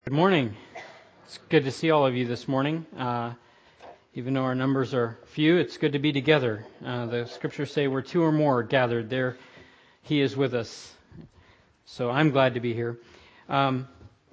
Good morning. It's good to see all of you this morning. Even though our numbers are few, it's good to be together. The scriptures say where two or more are gathered, there He is with us. So I'm glad to be here. I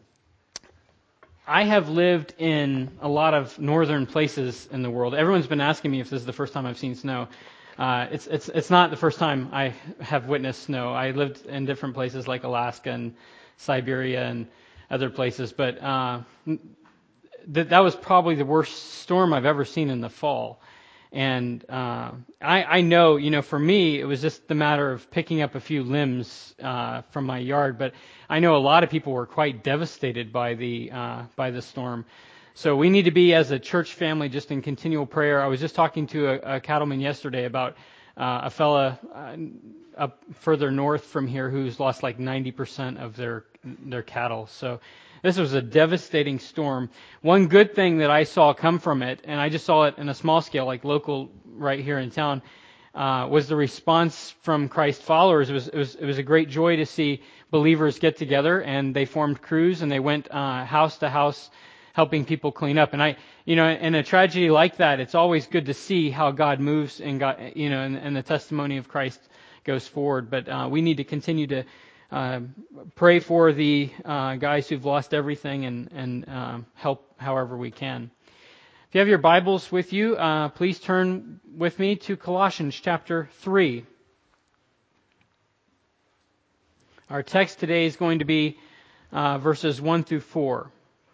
have lived in a lot of northern places in the world. Everyone's been asking me if this is the first time I've seen snow. It's not the first time I have witnessed snow. I lived in different places like Alaska and Siberia and other places, but that was probably the worst storm I've ever seen in the fall. And I know, for me, it was just the matter of picking up a few limbs from my yard. But I know a lot of people were quite devastated by the storm. So we need to be, as a church family, just in continual prayer. I was just talking to a cattleman yesterday about a fella up further north from here who's lost like 90% of their cattle. So this was a devastating storm. One good thing that I saw come from it, and I just saw it in a small scale, like local right here in town, was the response from Christ followers. It was a great joy to see believers get together, and they formed crews and they went house to house, helping people clean up. And in a tragedy like that, it's always good to see how God moves and God, and the testimony of Christ goes forward. But we need to continue to pray for the guys who've lost everything and help however we can. If you have your Bibles with you, please turn with me to Colossians chapter 3. Our text today is going to be verses 1 through 4.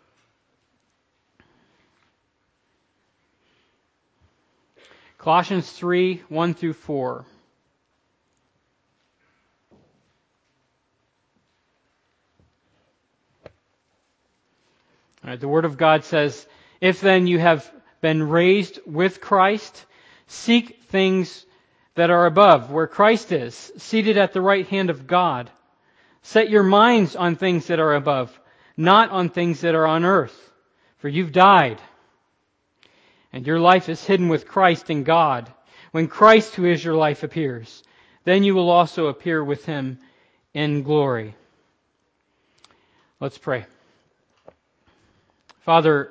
Colossians 3, 1 through 4. All right, the Word of God says, "If then you have been raised with Christ, seek things that are above, where Christ is, seated at the right hand of God. Set your minds on things that are above, not on things that are on earth. For you've died, and your life is hidden with Christ in God. When Christ, who is your life, appears, then you will also appear with Him in glory." Let's pray. Father,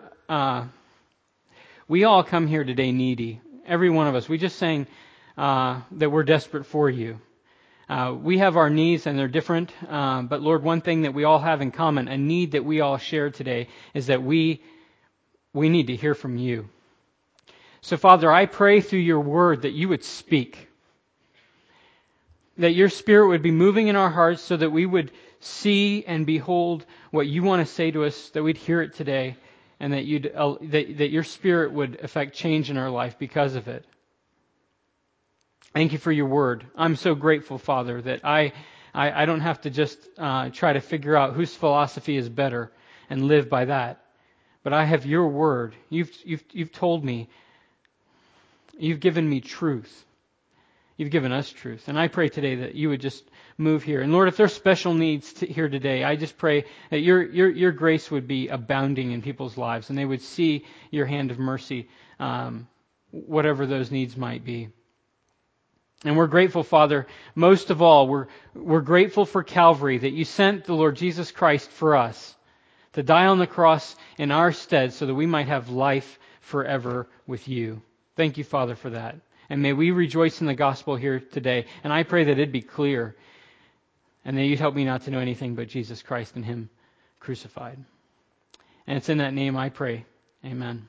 we all come here today needy. Every one of us. We just sang that we're desperate for you. We have our needs and they're different. But Lord, one thing that we all have in common, a need that we all share today, is that we need to hear from you. So Father, I pray through your word that you would speak. That your Spirit would be moving in our hearts so that we would see and behold what you want to say to us, that we'd hear it today, and that that your Spirit would affect change in our life because of it. Thank you for your word. I'm so grateful, Father, that I don't have to just try to figure out whose philosophy is better and live by that. But I have your word. You've told me. You've given me truth. You've given us truth. And I pray today that you would just move here. And Lord, if there's special needs here today, I just pray that your grace would be abounding in people's lives and they would see your hand of mercy, whatever those needs might be. And we're grateful, Father, most of all, we're grateful for Calvary, that you sent the Lord Jesus Christ for us to die on the cross in our stead so that we might have life forever with you. Thank you, Father, for that. And may we rejoice in the gospel here today. And I pray that it'd be clear and that you'd help me not to know anything but Jesus Christ and Him crucified. And it's in that name I pray. Amen.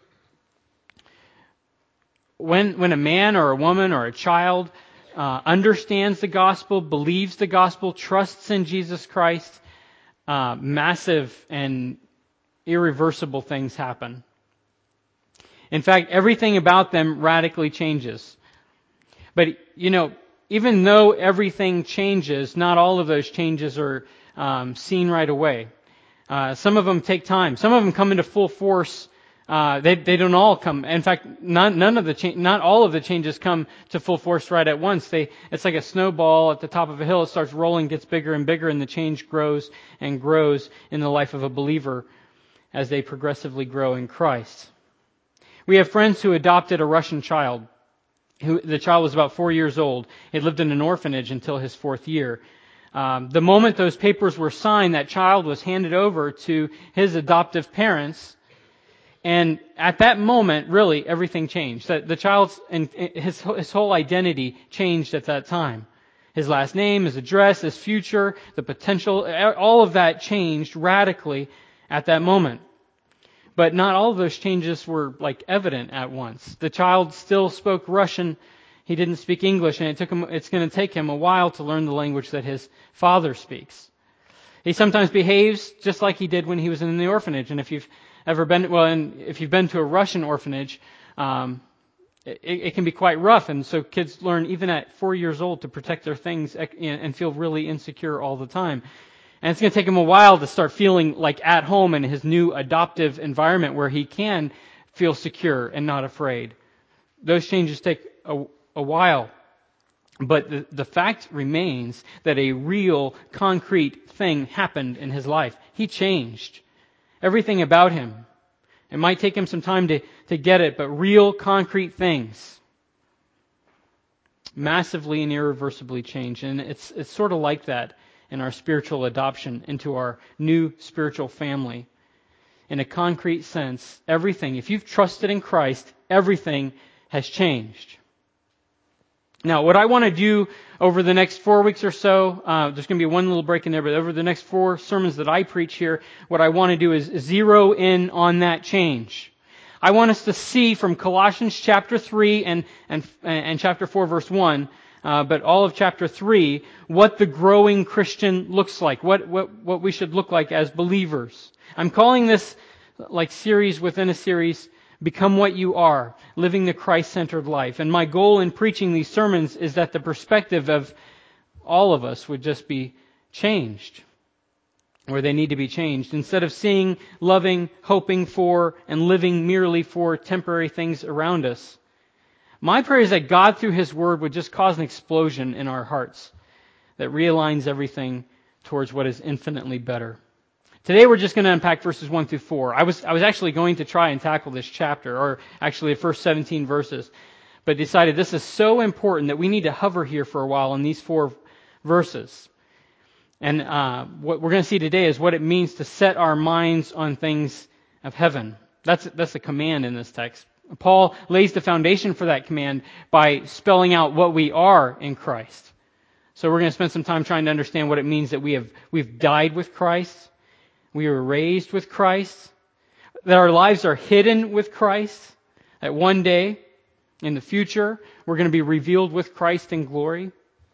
When a man or a woman or a child understands the gospel, believes the gospel, trusts in Jesus Christ, massive and irreversible things happen. In fact, everything about them radically changes. But, even though everything changes, not all of those changes are seen right away. Some of them take time. Some of them come into full force. They don't all come. In fact, not all of the changes come to full force right at once. It's like a snowball at the top of a hill. It starts rolling, gets bigger and bigger, and the change grows and grows in the life of a believer as they progressively grow in Christ. We have friends who adopted a Russian child. The child was about 4 years old. He had lived in an orphanage until his 4th year. The moment those papers were signed, that child was handed over to his adoptive parents. And at that moment, really, everything changed. The child's and his whole identity changed at that time. His last name, his address, his future, the potential, all of that changed radically at that moment. But not all of those changes were evident at once. The child still spoke Russian. He didn't speak English, and it's going to take him a while to learn the language that his father speaks. He sometimes behaves just like he did when he was in the orphanage. And if you've ever been, if you've been to a Russian orphanage, it can be quite rough. And so kids learn even at 4 years old to protect their things and feel really insecure all the time. And it's going to take him a while to start feeling like at home in his new adoptive environment where he can feel secure and not afraid. Those changes take a while. But the fact remains that a real, concrete thing happened in his life. He changed. Everything about him. It might take him some time to get it, but real, concrete things massively and irreversibly changed. And it's sort of like that in our spiritual adoption into our new spiritual family. In a concrete sense, everything, if you've trusted in Christ, everything has changed. Now, what I want to do over the next 4 weeks or so, there's going to be one little break in there, but over the next 4 sermons that I preach here, what I want to do is zero in on that change. I want us to see from Colossians chapter 3 and chapter 4 verse 1, but all of chapter 3, what the growing Christian looks like, what we should look like as believers. I'm calling this series within a series, Become What You Are, living the Christ-centered life. And my goal in preaching these sermons is that the perspective of all of us would just be changed, where they need to be changed. Instead of seeing, loving, hoping for, and living merely for temporary things around us. My prayer is that God, through His Word, would just cause an explosion in our hearts that realigns everything towards what is infinitely better. Today we're just going to unpack verses 1 through 4. I was actually going to try and tackle this chapter, or actually the first 17 verses, but decided this is so important that we need to hover here for a while in these 4 verses. And what we're going to see today is what it means to set our minds on things of heaven. That's the command in this text. Paul lays the foundation for that command by spelling out what we are in Christ. So we're going to spend some time trying to understand what it means that we've died with Christ. We were raised with Christ, that our lives are hidden with Christ, that one day in the future we're going to be revealed with Christ in glory.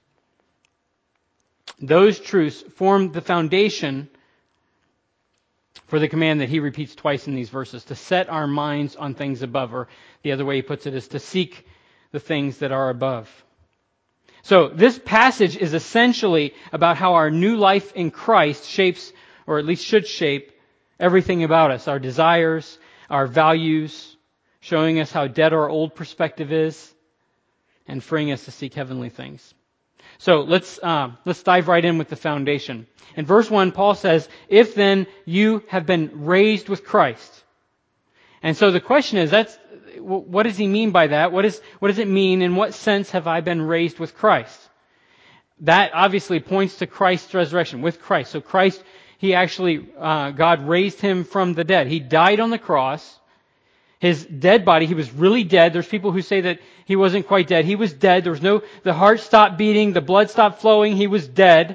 Those truths form the foundation for the command that he repeats twice in these verses, to set our minds on things above, or the other way he puts it is to seek the things that are above. So this passage is essentially about how our new life in Christ shapes, or at least should shape, everything about us. Our desires, our values, showing us how dead our old perspective is, and freeing us to seek heavenly things. So let's dive right in with the foundation. In verse 1, Paul says, "If then you have been raised with Christ." And so the question is, what does he mean by that? What does it mean? In what sense have I been raised with Christ? That obviously points to Christ's resurrection, with Christ. So Christ, God raised him from the dead. He died on the cross. His dead body, he was really dead. There's people who say that he wasn't quite dead. He was dead. The heart stopped beating, the blood stopped flowing. He was dead.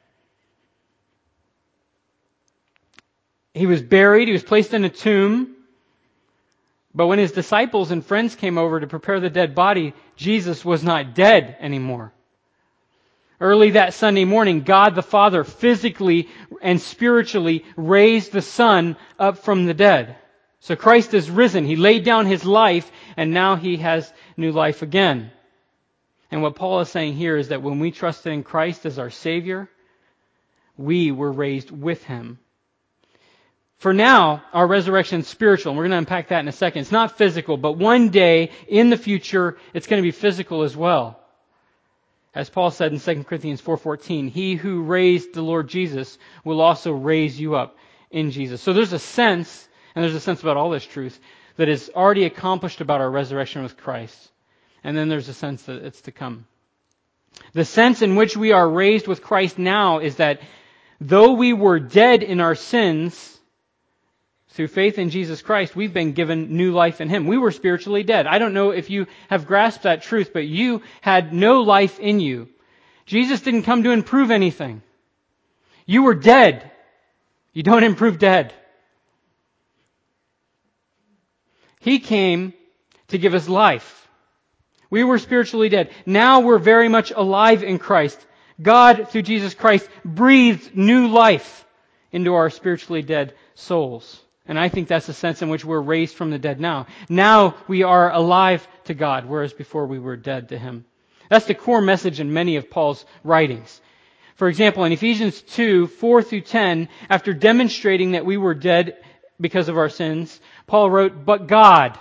He was buried. He was placed in a tomb. But when his disciples and friends came over to prepare the dead body, Jesus was not dead anymore. Early that Sunday morning, God the Father physically and spiritually raised the Son up from the dead. So Christ is risen. He laid down His life, and now He has new life again. And what Paul is saying here is that when we trusted in Christ as our Savior, we were raised with Him. For now, our resurrection is spiritual, and we're going to unpack that in a second. It's not physical, but one day in the future, it's going to be physical as well. As Paul said in 2 Corinthians 4:14, "He who raised the Lord Jesus will also raise you up in Jesus." So there's a sense, and there's a sense about all this truth, that is already accomplished about our resurrection with Christ. And then there's a sense that it's to come. The sense in which we are raised with Christ now is that though we were dead in our sins, through faith in Jesus Christ, we've been given new life in Him. We were spiritually dead. I don't know if you have grasped that truth, but you had no life in you. Jesus didn't come to improve anything. You were dead. You don't improve dead. He came to give us life. We were spiritually dead. Now we're very much alive in Christ. God, through Jesus Christ, breathed new life into our spiritually dead souls. And I think that's the sense in which we're raised from the dead now. Now we are alive to God, whereas before we were dead to Him. That's the core message in many of Paul's writings. For example, in Ephesians 2, 4 through 10, after demonstrating that we were dead because of our sins, Paul wrote, "But God,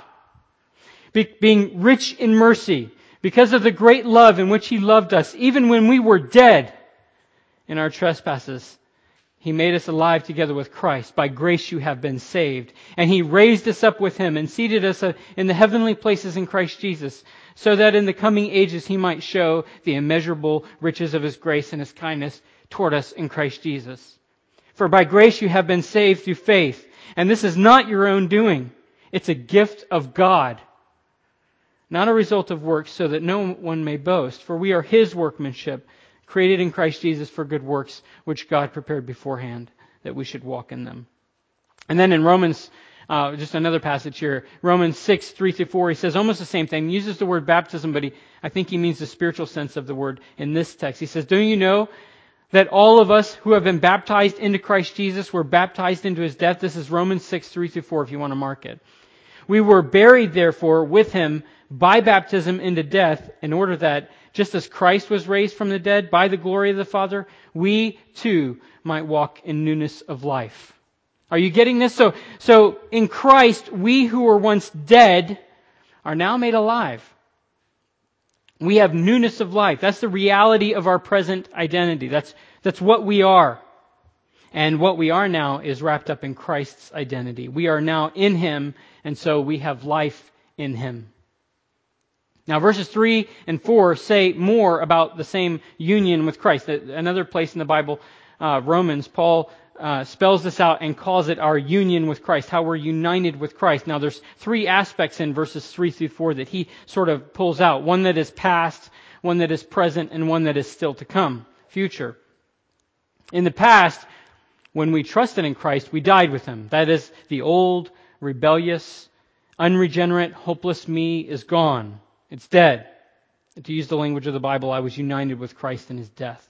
being rich in mercy, because of the great love in which He loved us, even when we were dead in our trespasses, He made us alive together with Christ. By grace you have been saved. And He raised us up with Him and seated us in the heavenly places in Christ Jesus, so that in the coming ages He might show the immeasurable riches of His grace and His kindness toward us in Christ Jesus. For by grace you have been saved through faith. And this is not your own doing. It's a gift of God, not a result of works, so that no one may boast. For we are His workmanship, created in Christ Jesus for good works, which God prepared beforehand that we should walk in them." And then in Romans, just another passage here, Romans 6, 3 through 4, he says almost the same thing. He uses the word baptism, but I think he means the spiritual sense of the word in this text. He says, "Don't you know that all of us who have been baptized into Christ Jesus were baptized into His death?" This is Romans 6, 3 through 4, if you want to mark it. "We were buried, therefore, with Him by baptism into death, in order that, just as Christ was raised from the dead by the glory of the Father, we too might walk in newness of life." Are you getting this? So in Christ, we who were once dead are now made alive. We have newness of life. That's the reality of our present identity. That's what we are. And what we are now is wrapped up in Christ's identity. We are now in Him, and so we have life in Him. Now, verses 3 and 4 say more about the same union with Christ. Another place in the Bible, Romans, Paul spells this out and calls it our union with Christ, how we're united with Christ. Now, there's three aspects in verses 3 through 4 that he sort of pulls out. One that is past, one that is present, and one that is still to come, future. In the past, when we trusted in Christ, we died with Him. That is, the old, rebellious, unregenerate, hopeless me is gone. It's dead. To use the language of the Bible, I was united with Christ in His death.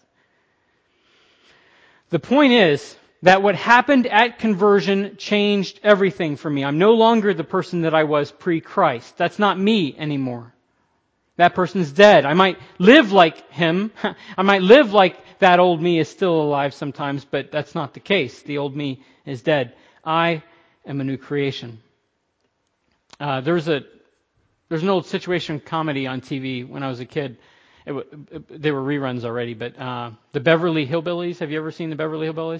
The point is that what happened at conversion changed everything for me. I'm no longer the person that I was pre-Christ. That's not me anymore. That person's dead. I might live like him. I might live like that old me is still alive sometimes, but that's not the case. The old me is dead. I am a new creation. There's an old situation comedy on TV when I was a kid. They were reruns already, but the Beverly Hillbillies. Have you ever seen the Beverly Hillbillies?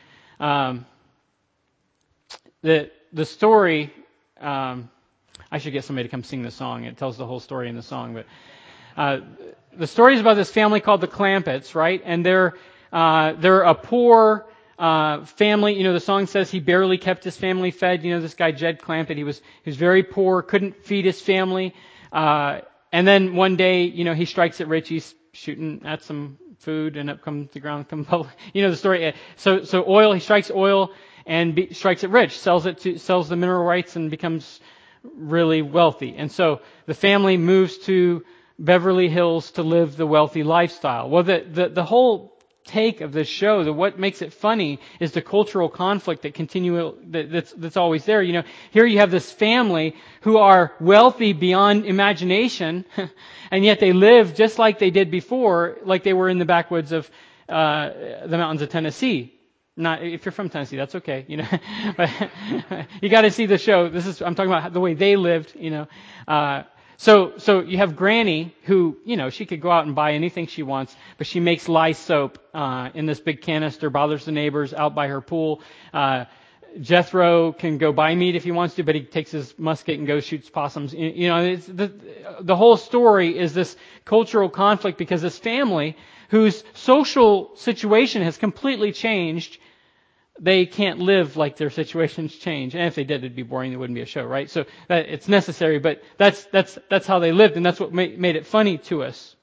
The story. I should get somebody to come sing the song. It tells the whole story in the song. But the story is about this family called the Clampetts, right? And they're a poor family. You know, the song says he barely kept his family fed. You know, this guy Jed Clampett, he was very poor, couldn't feed his family. And then one day, you know, he strikes it rich. He's shooting at some food, and up comes the ground, you know the story. So oil. He strikes oil and strikes it rich. Sells the mineral rights and becomes really wealthy. And so the family moves to Beverly Hills to live the wealthy lifestyle. Well, the whole take of this show, what makes it funny, is the cultural conflict that's always there. You know, here you have this family who are wealthy beyond imagination, and yet they live just like they did before, like they were in the backwoods of the mountains of Tennessee. Not if you're from Tennessee, that's okay, you know. But you got to see the show. I'm talking about the way they lived, you know. So you have Granny who, you know, she could go out and buy anything she wants, but she makes lye soap in this big canister, bothers the neighbors out by her pool. Jethro can go buy meat if he wants to, but he takes his musket and goes shoots possums. It's the whole story is this cultural conflict because this family, whose social situation has completely changed, they can't live like their situations change. And if they did, it'd be boring. It wouldn't be a show, right? So it's necessary, but that's how they lived, and that's what made it funny to us.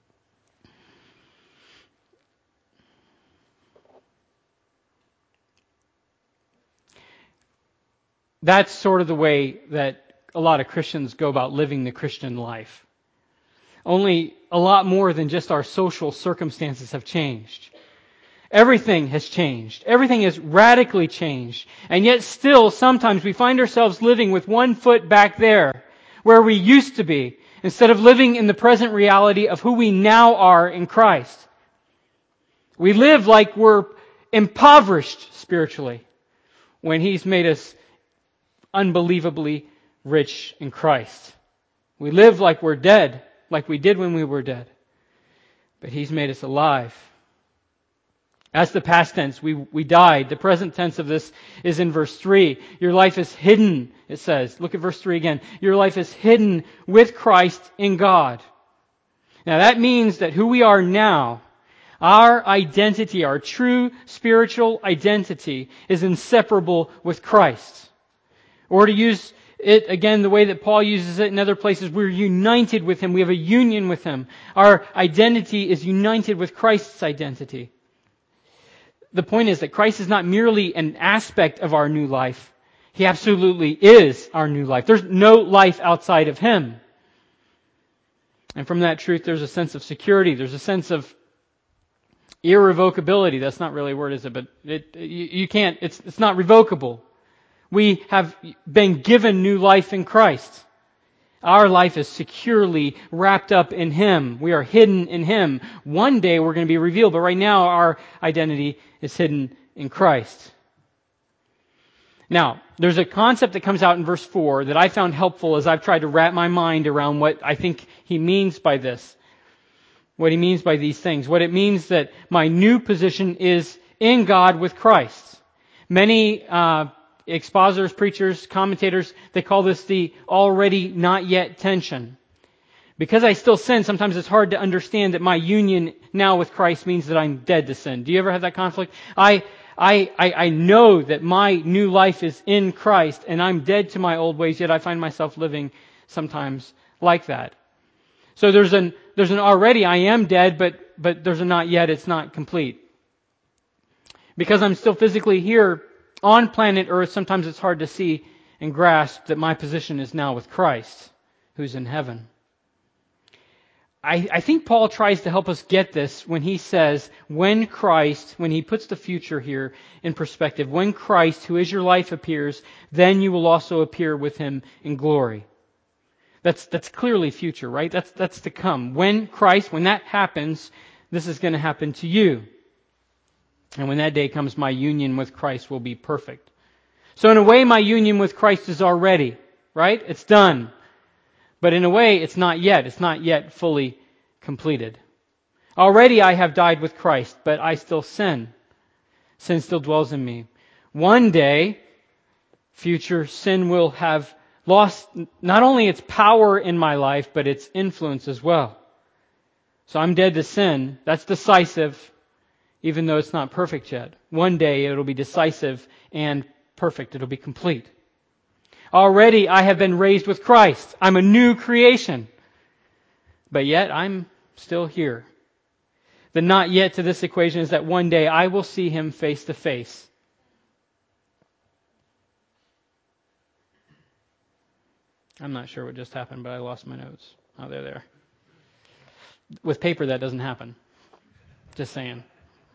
That's sort of the way that a lot of Christians go about living the Christian life. Only a lot more than just our social circumstances have changed. Everything has changed. Everything has radically changed. And yet still, sometimes we find ourselves living with one foot back there, where we used to be, instead of living in the present reality of who we now are in Christ. We live like we're impoverished spiritually, when He's made us unbelievably rich in Christ. We live like we're dead, like we did when we were dead. But He's made us alive. That's the past tense. We died. The present tense of this is in verse 3. Your life is hidden, it says. Look at verse 3 again. Your life is hidden with Christ in God. Now that means that who we are now, our identity, our true spiritual identity, is inseparable with Christ. Or to use it again the way that Paul uses it in other places, we're united with Him. We have a union with Him. Our identity is united with Christ's identity. The point is that Christ is not merely an aspect of our new life. He absolutely is our new life. There's no life outside of Him. And from that truth, there's a sense of security. There's a sense of irrevocability. That's not really a word, is it? But you can't. It's not revocable. We have been given new life in Christ. Our life is securely wrapped up in Him. We are hidden in Him. One day we're going to be revealed, but right now our identity is hidden in Christ. Now, there's a concept that comes out in verse 4 that I found helpful as I've tried to wrap my mind around what I think he means by this. What he means by these things. What it means that my new position is in God with Christ. Many expositors, preachers, commentators, they call this the already not yet tension. Because I still sin, sometimes it's hard to understand that my union now with Christ means that I'm dead to sin. Do you ever have that conflict? I know that my new life is in Christ and I'm dead to my old ways, yet I find myself living sometimes like that. So there's an already I am dead, but there's a not yet, it's not complete. Because I'm still physically here on planet Earth, sometimes it's hard to see and grasp that my position is now with Christ, who's in heaven. I think Paul tries to help us get this when he says, when he puts the future here in perspective, when Christ, who is your life, appears, then you will also appear with Him in glory. That's clearly future, right? That's to come. When that happens, this is going to happen to you. And when that day comes, my union with Christ will be perfect. So in a way, my union with Christ is already, right? It's done. But in a way, it's not yet. It's not yet fully completed. Already I have died with Christ, but I still sin. Sin still dwells in me. One day, future, sin will have lost not only its power in my life, but its influence as well. So I'm dead to sin. That's decisive, even though it's not perfect yet. One day it'll be decisive and perfect. It'll be complete. Already I have been raised with Christ. I'm a new creation. But yet I'm still here. The not yet to this equation is that one day I will see Him face to face. I'm not sure what just happened, but I lost my notes. Oh, they're there. With paper that doesn't happen. Just saying.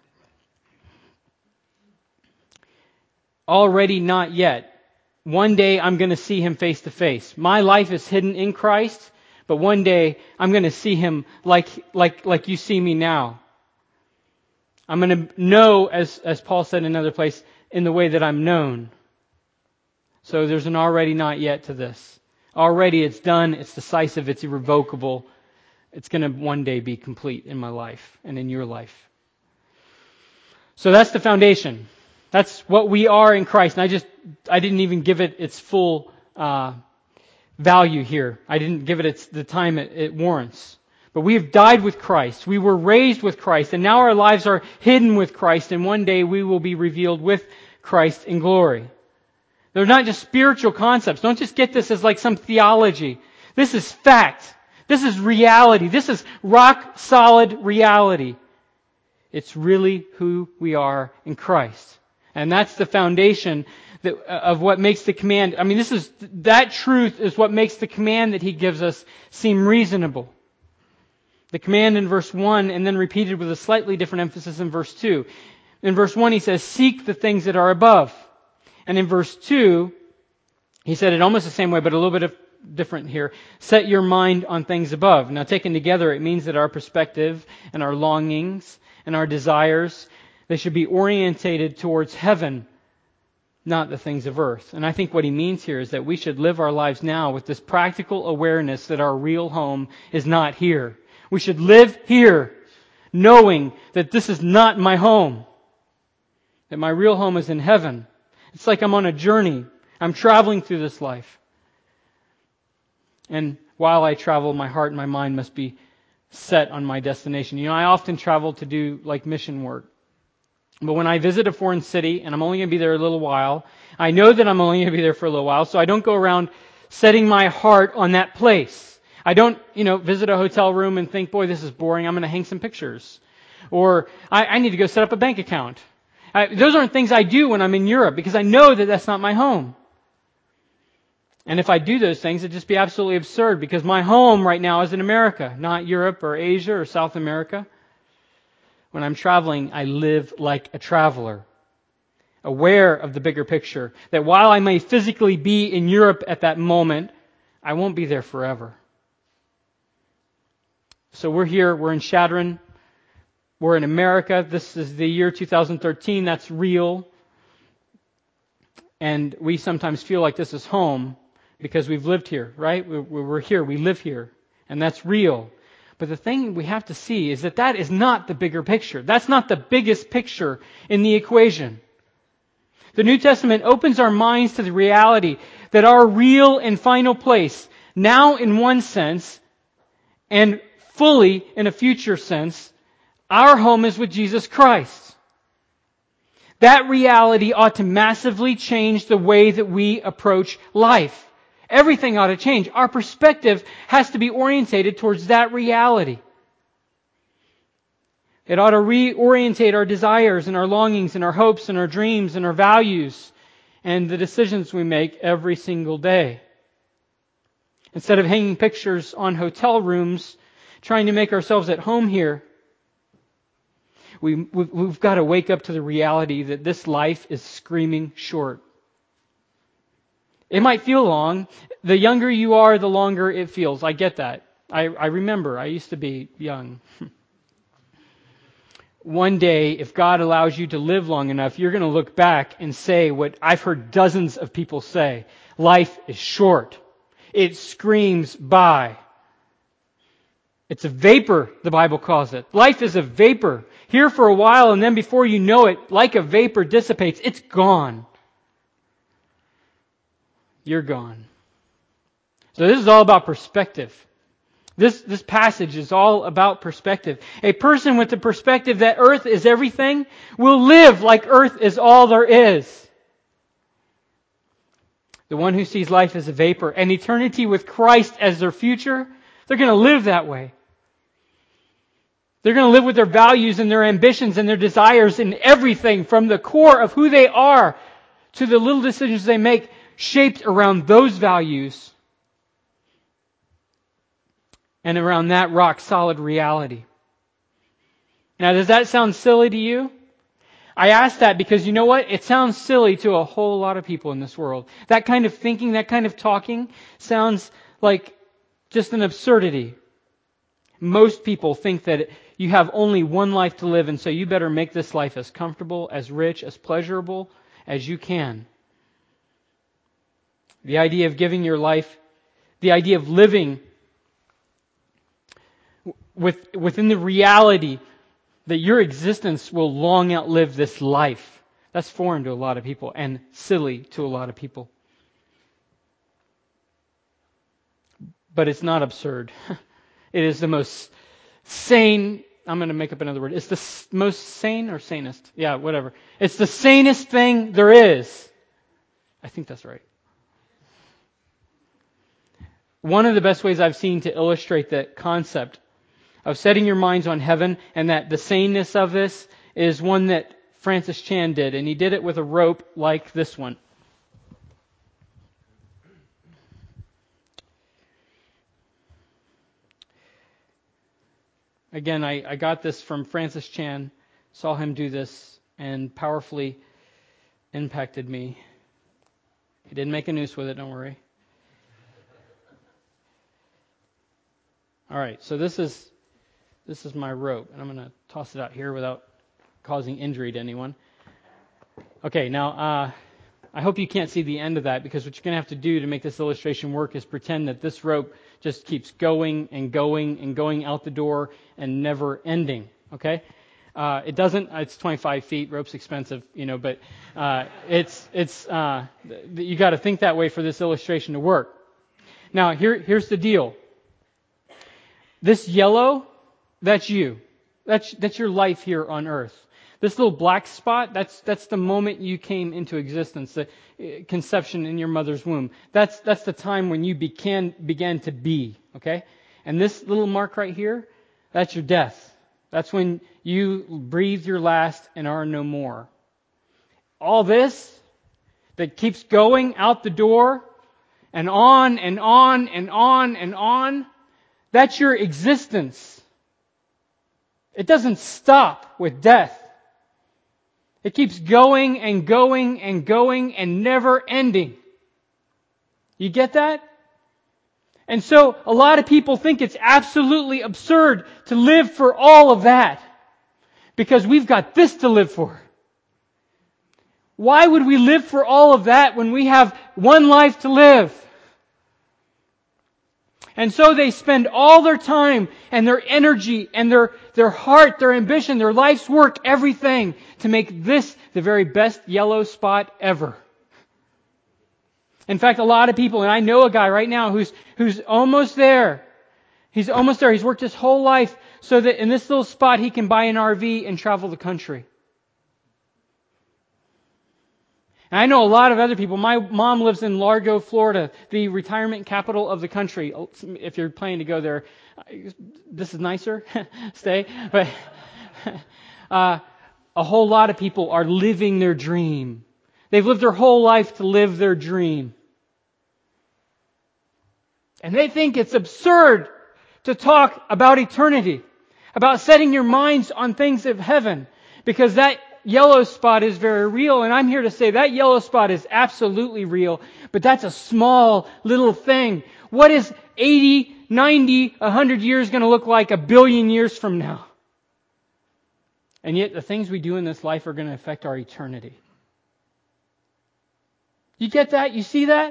Already not yet. One day I'm going to see Him face to face. My life is hidden in Christ, but one day I'm going to see Him like you see me now. I'm going to know, as Paul said in another place, in the way that I'm known. So there's an already not yet to this. Already it's done, it's decisive, it's irrevocable. It's going to one day be complete in my life and in your life. So that's the foundation. That's what we are in Christ. And I didn't even give it its full value here. I didn't give it the time it warrants. But we have died with Christ. We were raised with Christ. And now our lives are hidden with Christ. And one day we will be revealed with Christ in glory. They're not just spiritual concepts. Don't just get this as like some theology. This is fact. This is reality. This is rock solid reality. It's really who we are in Christ. And that's the foundation of what makes the command. I mean, that truth is what makes the command that He gives us seem reasonable. The command in verse 1 and then repeated with a slightly different emphasis in verse 2. In verse 1 He says, seek the things that are above. And in verse 2, He said it almost the same way, but a little bit different here. Set your mind on things above. Now taken together, it means that our perspective and our longings and our desires, they should be orientated towards heaven, not the things of earth. And I think what He means here is that we should live our lives now with this practical awareness that our real home is not here. We should live here knowing that this is not my home, that my real home is in heaven. It's like I'm on a journey. I'm traveling through this life. And while I travel, my heart and my mind must be set on my destination. I often travel to do like mission work. But when I visit a foreign city, and I'm only going to be there a little while, I know that I'm only going to be there for a little while, so I don't go around setting my heart on that place. I don't, visit a hotel room and think, boy, this is boring, I'm going to hang some pictures. Or, I need to go set up a bank account. Those aren't things I do when I'm in Europe, because I know that that's not my home. And if I do those things, it'd just be absolutely absurd, because my home right now is in America, not Europe or Asia or South America. When I'm traveling, I live like a traveler, aware of the bigger picture, that while I may physically be in Europe at that moment, I won't be there forever. So we're here, we're in Shadron, we're in America, this is the year 2013, that's real. And we sometimes feel like this is home, because we've lived here, right? We're here, we live here, and that's real. But the thing we have to see is that is not the bigger picture. That's not the biggest picture in the equation. The New Testament opens our minds to the reality that our real and final place, now in one sense, and fully in a future sense, our home is with Jesus Christ. That reality ought to massively change the way that we approach life. Everything ought to change. Our perspective has to be orientated towards that reality. It ought to reorientate our desires and our longings and our hopes and our dreams and our values and the decisions we make every single day. Instead of hanging pictures on hotel rooms, trying to make ourselves at home here, we've got to wake up to the reality that this life is screaming short. It might feel long. The younger you are, the longer it feels. I get that. I remember. I used to be young. One day, if God allows you to live long enough, you're going to look back and say what I've heard dozens of people say. Life is short. It screams by. It's a vapor, the Bible calls it. Life is a vapor. Here for a while, and then before you know it, like a vapor dissipates, it's gone. You're gone. So this is all about perspective. This passage is all about perspective. A person with the perspective that earth is everything will live like earth is all there is. The one who sees life as a vapor and eternity with Christ as their future, they're going to live that way. They're going to live with their values and their ambitions and their desires and everything from the core of who they are to the little decisions they make shaped around those values and around that rock-solid reality. Now, does that sound silly to you? I ask that because you know what? It sounds silly to a whole lot of people in this world. That kind of thinking, that kind of talking sounds like just an absurdity. Most people think that you have only one life to live, and so you better make this life as comfortable, as rich, as pleasurable as you can. The idea of giving your life, the idea of living within the reality that your existence will long outlive this life. That's foreign to a lot of people and silly to a lot of people. But it's not absurd. It is the most sane, I'm going to make up another word. It's the most sane or sanest. Yeah, whatever. It's the sanest thing there is. I think that's right. One of the best ways I've seen to illustrate the concept of setting your minds on heaven and that the saneness of this is one that Francis Chan did. And he did it with a rope like this one. Again, I got this from Francis Chan, saw him do this, and powerfully impacted me. He didn't make a noose with it, don't worry. All right, so this is my rope, and I'm going to toss it out here without causing injury to anyone. Okay, now I hope you can't see the end of that, because what you're going to have to do to make this illustration work is pretend that this rope just keeps going and going and going out the door and never ending. Okay, it doesn't. It's 25 feet. Rope's expensive, but it's you got to think that way for this illustration to work. Now here's the deal. This yellow, that's you. That's your life here on earth. This little black spot, that's the moment you came into existence, the conception in your mother's womb. That's the time when you began to be, okay? And this little mark right here, that's your death. That's when you breathe your last and are no more. All this that keeps going out the door and on and on and on and on, that's your existence. It doesn't stop with death. It keeps going and going and going and never ending. You get that? And so a lot of people think it's absolutely absurd to live for all of that because we've got this to live for. Why would we live for all of that when we have one life to live? And so they spend all their time and their energy and their heart, their ambition, their life's work, everything to make this the very best yellow spot ever. In fact, a lot of people, and I know a guy right now who's almost there. He's almost there. He's worked his whole life so that in this little spot he can buy an RV and travel the country. And I know a lot of other people. My mom lives in Largo, Florida, the retirement capital of the country. If you're planning to go there, this is nicer. Stay. But a whole lot of people are living their dream. They've lived their whole life to live their dream. And they think it's absurd to talk about eternity, about setting your minds on things of heaven, because that yellow spot is very real, and I'm here to say that yellow spot is absolutely real, but that's a small little thing. What is 80, 90, 100 years going to look like a billion years from now? And yet the things we do in this life are going to affect our eternity. You get that? You see that?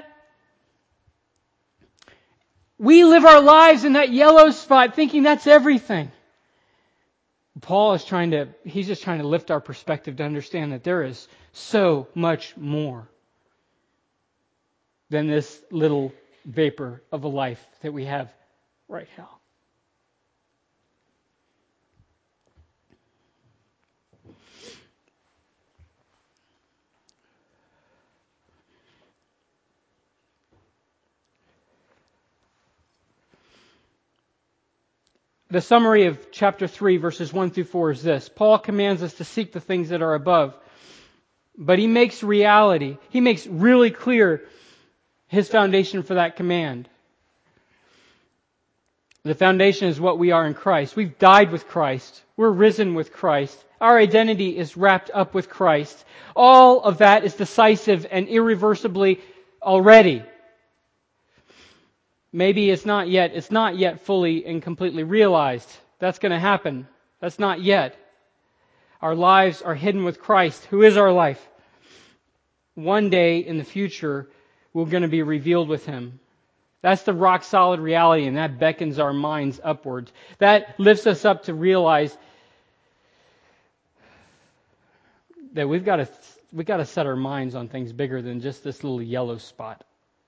We live our lives in that yellow spot thinking that's everything. Paul is he's just trying to lift our perspective to understand that there is so much more than this little vapor of a life that we have right now. The summary of chapter 3, verses 1 through 4 is this. Paul commands us to seek the things that are above. But he makes really clear his foundation for that command. The foundation is what we are in Christ. We've died with Christ. We're risen with Christ. Our identity is wrapped up with Christ. All of that is decisive and irreversibly already. Maybe it's not yet fully and completely realized. That's going to happen. That's not yet. Our lives are hidden with Christ, who is our life. One day in the future, we're going to be revealed with Him. That's the rock solid reality, and that beckons our minds upwards. That lifts us up to realize that we've got to to set our minds on things bigger than just this little yellow spot.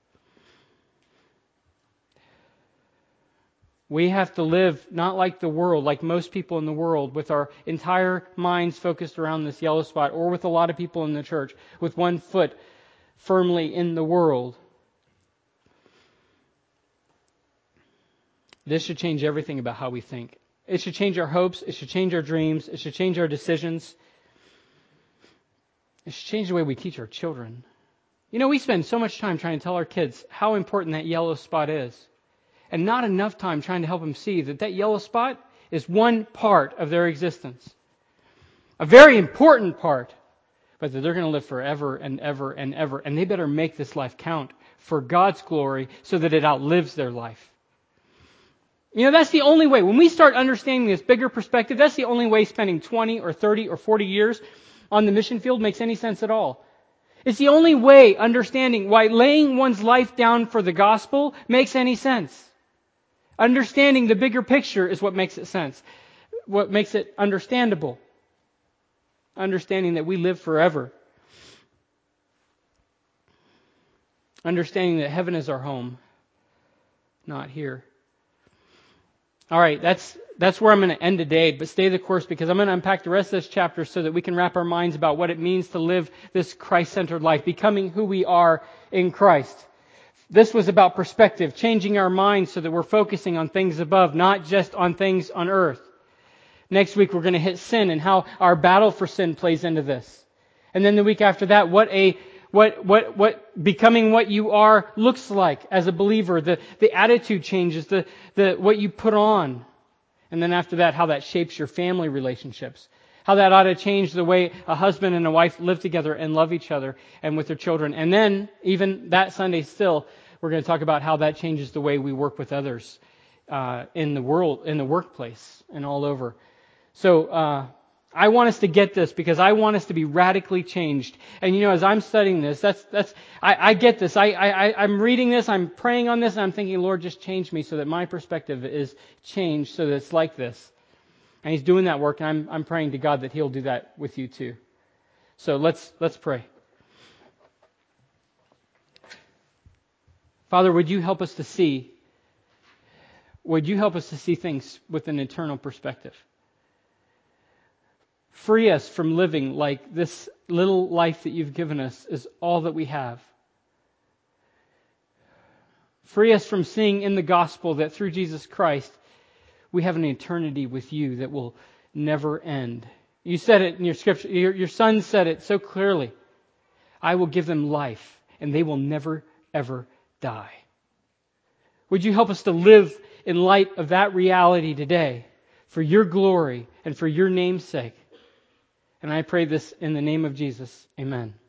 We have to live not like the world, like most people in the world, with our entire minds focused around this yellow spot, or with a lot of people in the church, with one foot firmly in the world. This should change everything about how we think. It should change our hopes. It should change our dreams. It should change our decisions. It should change the way we teach our children. We spend so much time trying to tell our kids how important that yellow spot is, and not enough time trying to help them see that that yellow spot is one part of their existence. A very important part, but that they're going to live forever and ever and ever, and they better make this life count for God's glory so that it outlives their life. That's the only way. When we start understanding this bigger perspective, that's the only way spending 20 or 30 or 40 years on the mission field makes any sense at all. It's the only way understanding why laying one's life down for the gospel makes any sense. Understanding the bigger picture is what makes it sense. What makes it understandable. Understanding that we live forever. Understanding that heaven is our home, not here. All right, that's where I'm going to end today, but stay the course because I'm going to unpack the rest of this chapter so that we can wrap our minds about what it means to live this Christ-centered life, becoming who we are in Christ. This was about perspective, changing our minds so that we're focusing on things above, not just on things on earth. Next week we're going to hit sin and how our battle for sin plays into this. And then the week after that, what becoming what you are looks like as a believer, the attitude changes, the what you put on. And then after that, how that shapes your family relationships. How that ought to change the way a husband and a wife live together and love each other and with their children. And then, even that Sunday still, we're going to talk about how that changes the way we work with others in the world, in the workplace, and all over. So, I want us to get this because I want us to be radically changed. And as I'm studying this, I get this. I'm reading this, I'm praying on this, and I'm thinking, Lord, just change me so that my perspective is changed so that it's like this. And He's doing that work, and I'm praying to God that He'll do that with you too. So let's pray. Father, would you help us to see? Would you help us to see things with an eternal perspective? Free us from living like this little life that you've given us is all that we have. Free us from seeing in the gospel that through Jesus Christ, we have an eternity with you that will never end. You said it in your scripture. Your Son said it so clearly. I will give them life, and they will never, ever die. Would you help us to live in light of that reality today for your glory and for your name's sake? And I pray this in the name of Jesus. Amen.